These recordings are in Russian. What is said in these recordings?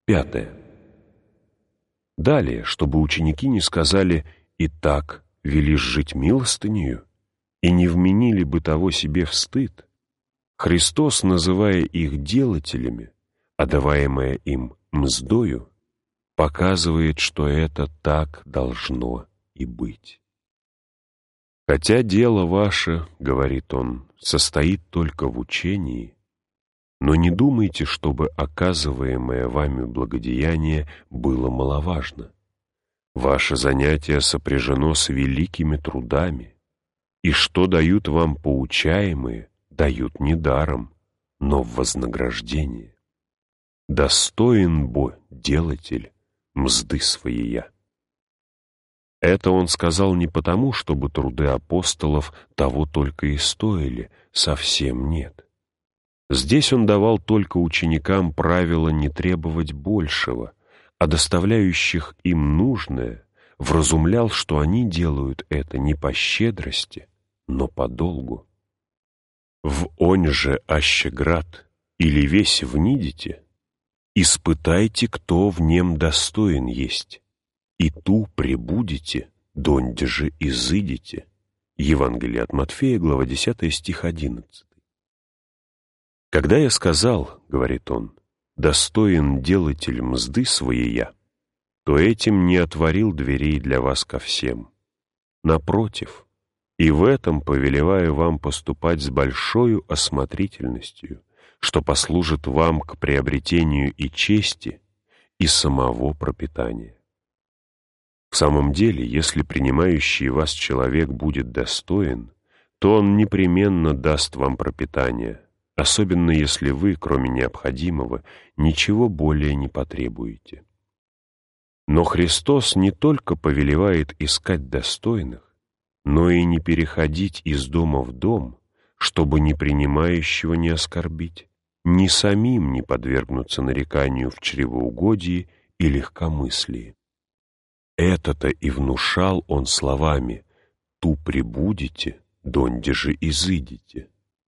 Пятое. Далее, чтобы ученики не сказали «Итак, велишь жить милостынею» и не вменили бы того себе в стыд, Христос, называя их делателями, а даваемое им мздою, показывает, что это так должно и быть. «Хотя дело ваше, — говорит он, — состоит только в учении, но не думайте, чтобы оказываемое вами благодеяние было маловажно. Ваше занятие сопряжено с великими трудами, и что дают вам поучаемые, дают не даром, но в вознаграждение. Достоин бо делатель мзды своея». Это он сказал не потому, чтобы труды апостолов того только и стоили, совсем нет. Здесь он давал только ученикам правило не требовать большего, а доставляющих им нужное вразумлял, что они делают это не по щедрости, но по долгу. «В онь же аще град, или весь внидите, испытайте, кто в нем достоин есть, и ту пребудете, донде же изыдете». Евангелие от Матфея, глава 10, стих 11. «Когда я сказал, — говорит он, — достоин делатель мзды своея, то этим не отворил дверей для вас ко всем. Напротив, и в этом повелеваю вам поступать с большою осмотрительностью, что послужит вам к приобретению и чести, и самого пропитания. В самом деле, если принимающий вас человек будет достоин, то он непременно даст вам пропитание, особенно если вы, кроме необходимого, ничего более не потребуете. Но Христос не только повелевает искать достойных, но и не переходить из дома в дом, чтобы ни принимающего не оскорбить, ни самим не подвергнуться нареканию в чревоугодии и легкомыслии. Это-то и внушал он словами «ту пребудете, донде же изыдете».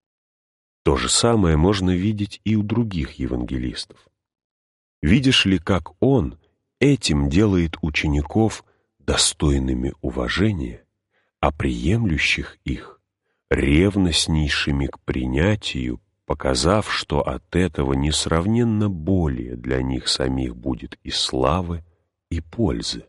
То же самое можно видеть и у других евангелистов. Видишь ли, как он этим делает учеников достойными уважения, а приемлющих их ревностнейшими к принятию, показав, что от этого несравненно более для них самих будет и славы, и пользы.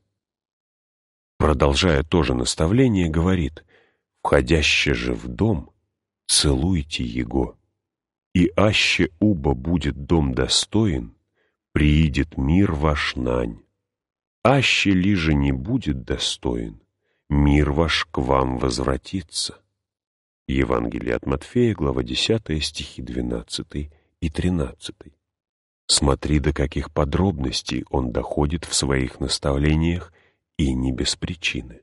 Продолжая то же наставление, говорит: «Входяще же в дом, целуйте его, и аще уба будет дом достоин, приидет мир ваш нань. Аще ли же не будет достоин, мир ваш к вам возвратится». Евангелие от Матфея, глава 10, стихи 12 и 13. Смотри, до каких подробностей он доходит в своих наставлениях, и не без причины.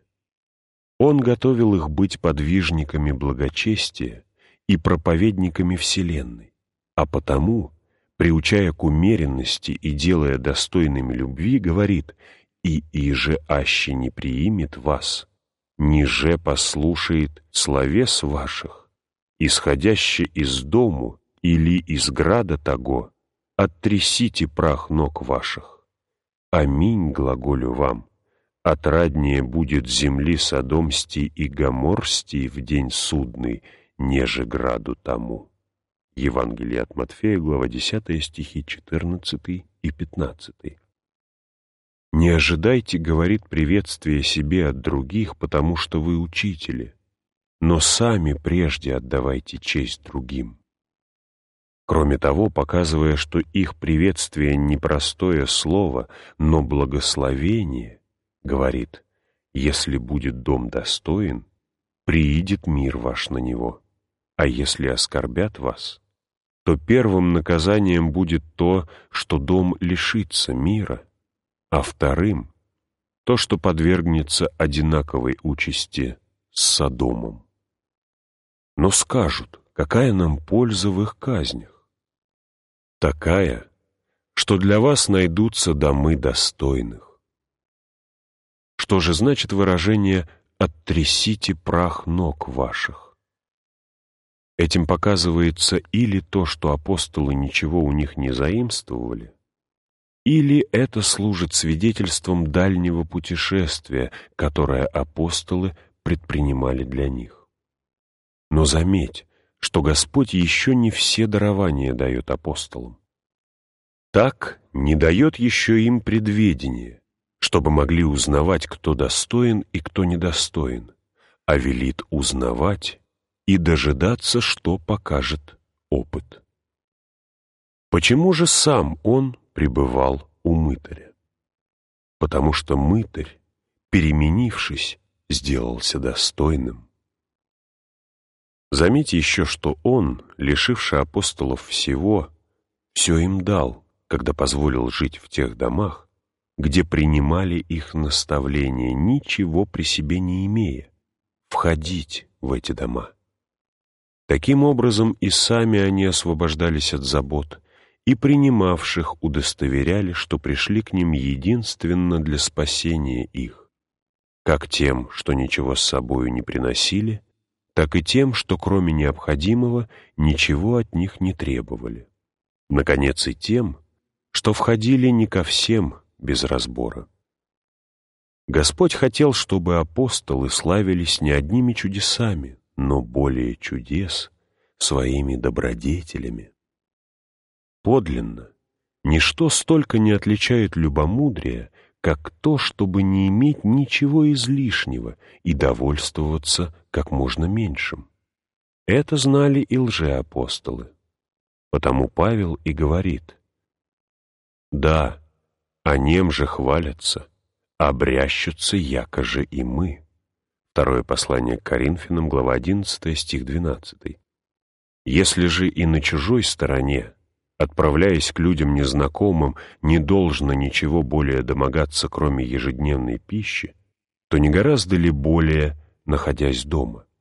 Он готовил их быть подвижниками благочестия и проповедниками вселенной, а потому, приучая к умеренности и делая достойными любви, говорит: «И иже аще не приимет вас, ниже послушает словес ваших, исходяще из дому или из града того, оттрясите прах ног ваших. Аминь, глаголю вам, отраднее будет земли Содомстий и Гоморстий в день судный, неже граду тому». Евангелие от Матфея, глава 10, стихи 14 и 15. «Не ожидайте, — говорит, — приветствия себе от других, потому что вы учители, но сами прежде отдавайте честь другим». Кроме того, показывая, что их приветствие не простое слово, но благословение, говорит: «Если будет дом достоин, приидет мир ваш на него, а если оскорбят вас, то первым наказанием будет то, что дом лишится мира, а вторым — то, что подвергнется одинаковой участи с Содомом». Но скажут: какая нам польза в их казнях? Такая, что для вас найдутся домы достойных. Что же значит выражение «оттрясите прах ног ваших»? Этим показывается или то, что апостолы ничего у них не заимствовали, или это служит свидетельством дальнего путешествия, которое апостолы предпринимали для них. Но заметь, что Господь еще не все дарования дает апостолам. Так не дает еще им предведения, чтобы могли узнавать, кто достоин и кто недостоин, а велит узнавать и дожидаться, что покажет опыт. Почему же сам он пребывал у мытаря? Потому что мытарь, переменившись, сделался достойным. Заметьте еще, что он, лишивший апостолов всего, все им дал, когда позволил жить в тех домах, где принимали их наставления, ничего при себе не имея, входить в эти дома. Таким образом и сами они освобождались от забот, и принимавших удостоверяли, что пришли к ним единственно для спасения их, как тем, что ничего с собою не приносили, так и тем, что кроме необходимого ничего от них не требовали. Наконец и тем, что входили не ко всем без разбора. Господь хотел, чтобы апостолы славились не одними чудесами, но более чудес своими добродетелями. Подлинно, ничто столько не отличает любомудрия, как то, чтобы не иметь ничего излишнего и довольствоваться как можно меньшим. Это знали и лжеапостолы. Потому Павел и говорит: «Да, о нем же хвалятся, обрящутся якоже и мы». Второе послание к Коринфянам, глава 11, стих 12. «Если же и на чужой стороне, отправляясь к людям незнакомым, не должно ничего более домогаться, кроме ежедневной пищи, то не гораздо ли более, находясь дома?